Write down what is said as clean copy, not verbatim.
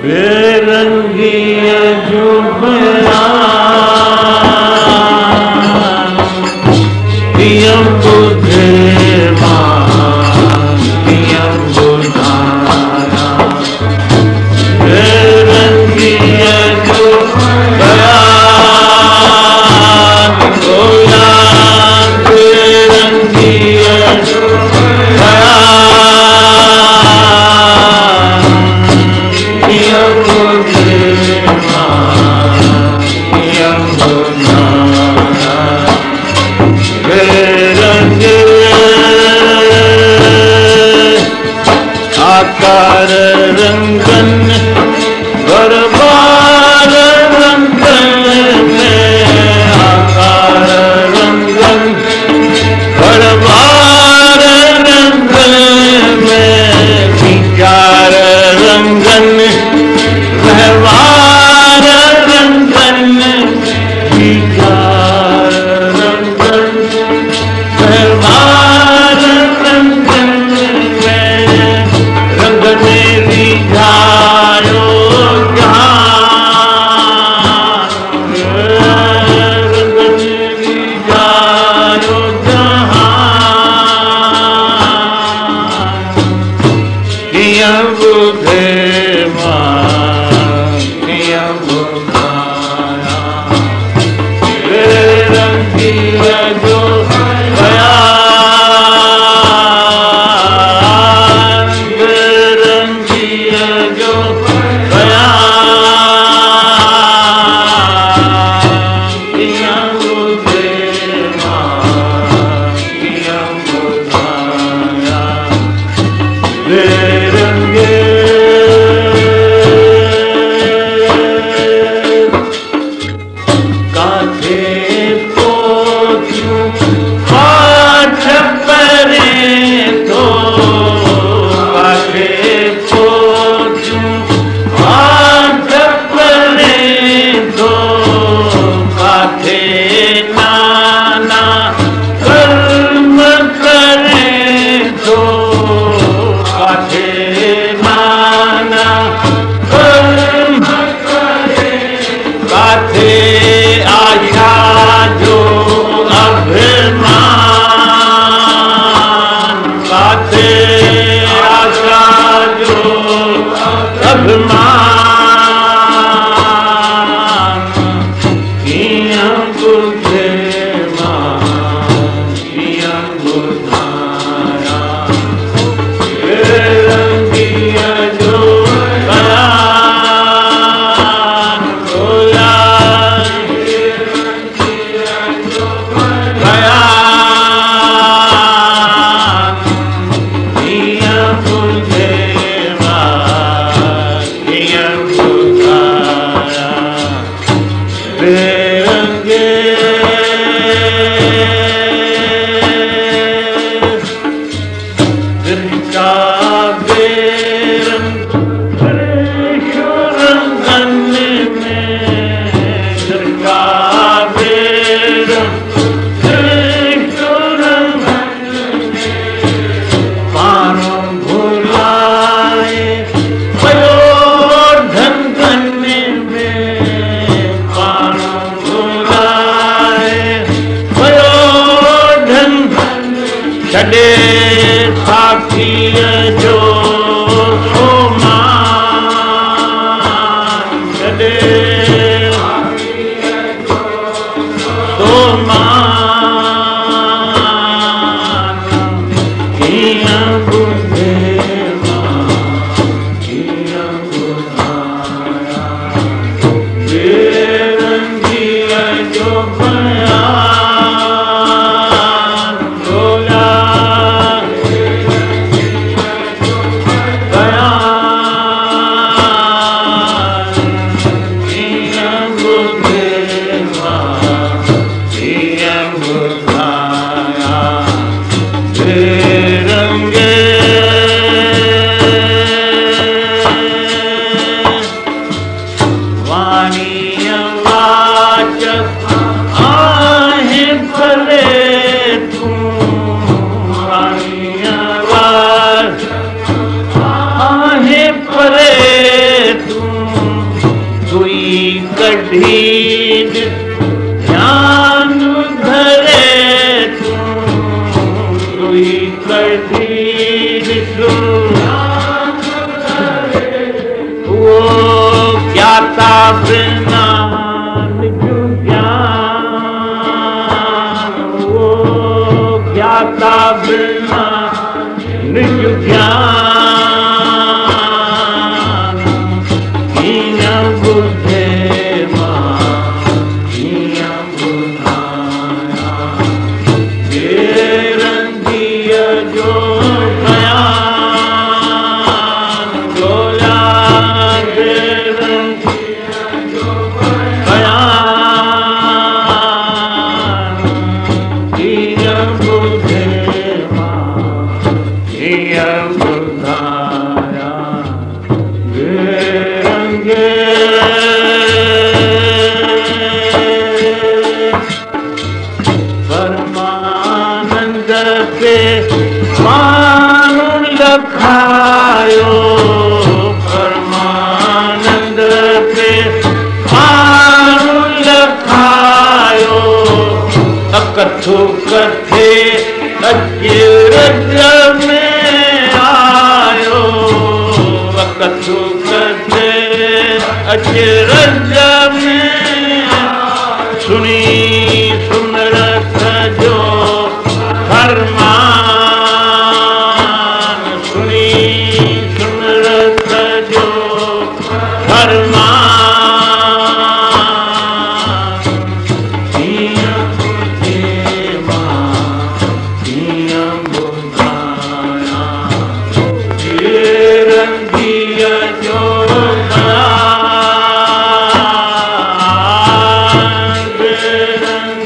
बेरंगी जुबना पियम बुधे पियम बुधाया बेरंगी जुबना गोया बेरंगी जुबना आकार रंगन बरबार रंगन में आकार रंगन बरबार रंगन में विचार रंगन व्यवहार रंगन विचार रंगन व्यवहार रंगन में रंगन रिझायो जहां रंगन रिझायो जहां किया बुधे जो गया बेरंगी जो गया किया बुधे किया बुधाया बेरंगे काथे कठी ध्यान धरे तू ही कठी वो ज्ञाता बिना निजु ज्ञान वो ज्ञाता बिना निजु ज्ञान कीअं बुझे मां कीअं ॿुधायां रंगीअ जो बयान ॻोल्हा रंगीअ जो बयान कीअं बुझे मां कीअं ॿुधायां रंगे परमानंद पे माण्हू लखायो परमानंद पे माण्हू लखायो अकथो कथे अजरज में आयो अकथो कथे अजरज में सुनी सुमरत जो फरमान सुनी सुमरत जो फरमान कीअं बुझे मां कीअं ॿुधायां रंगीअ जो बयान